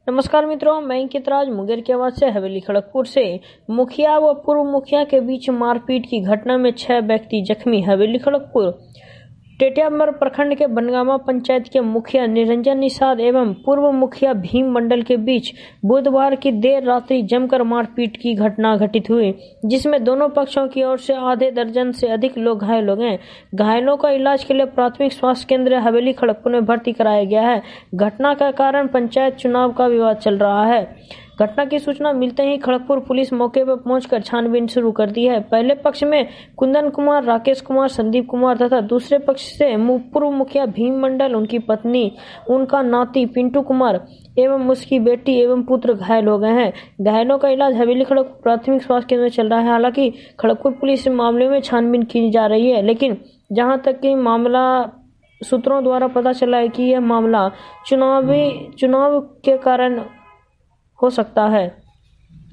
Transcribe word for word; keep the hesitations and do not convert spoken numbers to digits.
नमस्कार मित्रों, मैं अंकित राज मुंगेर की आवाज से हवेली खड़गपुर से। मुखिया व पूर्व मुखिया के बीच मारपीट की घटना में छह व्यक्ति जख्मी। हवेली खड़गपुर टेटियाम्बर प्रखंड के बनगामा पंचायत के मुखिया निरंजन निषाद एवं पूर्व मुखिया भीम मंडल के बीच बुधवार की देर रात्रि जमकर मारपीट की घटना घटित हुई, जिसमें दोनों पक्षों की ओर से आधे दर्जन से अधिक लोग घायल हो गए। घायलों का इलाज के लिए प्राथमिक स्वास्थ्य केंद्र हवेली खड़गपुर में भर्ती कराया गया है। घटना का कारण पंचायत चुनाव का विवाद चल रहा है। घटना की सूचना मिलते ही खड़गपुर पुलिस मौके पर पहुंचकर छानबीन शुरू कर दी है। पहले पक्ष में कुंदन कुमार, राकेश कुमार, संदीप कुमार तथा दूसरे पक्ष से पूर्व मुखिया भीम मंडल, उनकी पत्नी, उनका नाती पिंटू कुमार एवं उसकी बेटी एवं पुत्र घायल हो गए हैं। घायलों का इलाज हवेली खड़गपुर प्राथमिक स्वास्थ्य केंद्र में चल रहा है। हालांकि खड़गपुर पुलिस मामले में छानबीन की जा रही है, लेकिन जहां तक कि मामला सूत्रों द्वारा पता चला है कि यह मामला चुनावी चुनाव के कारण हो सकता है।